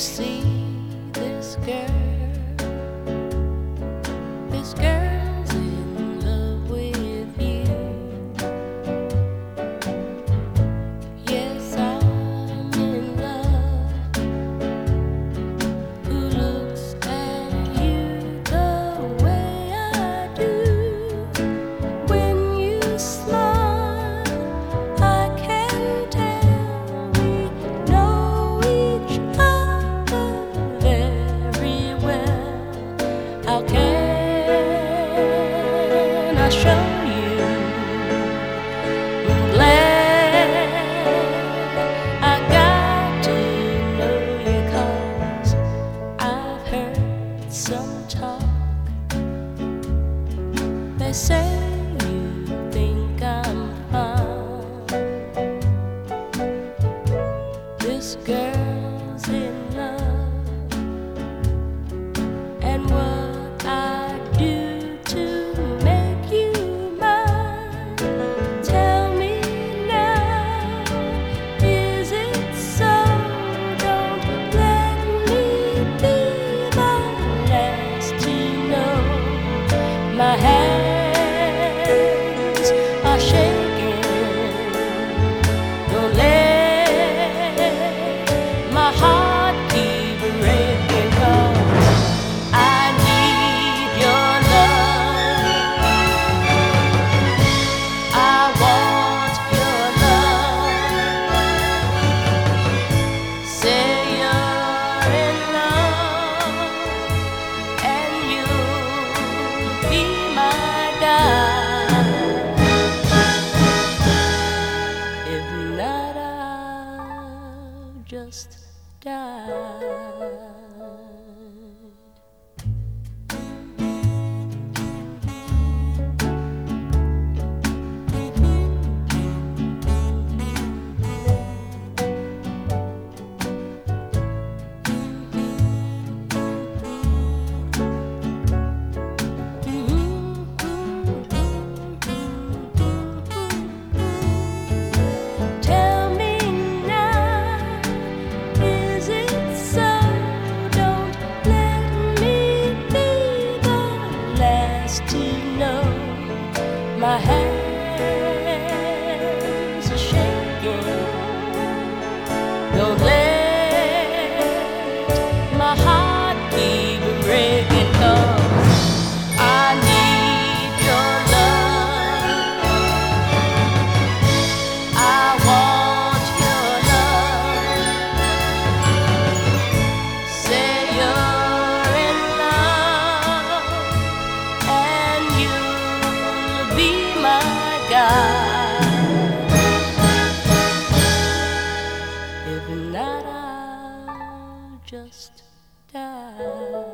see this girl's in love with you. Yes, I'm in love. Who looks at you the way I do? When you smile, I can tell we know each other very well. How can I show you? I'm glad I got to know you, 'cause I've heard some talk. They say you think I'm fine. This girl's in love, and what I do to make you mine? Tell me now, is it so? Don't let me be the last to know. My hands are shaking. Don't let my heart keep breaking, 'cause I need your love. I want your love. Say you're in love, and you'll be my guide. If not, I'll just die. Tell me now, is it so? Don't let me be the last to know. My hands are shaking. Don't let my heart keep breaking, 'cause I need your love. I want your love. Say you're in love, and you'll be my guide. If not, I'll just die.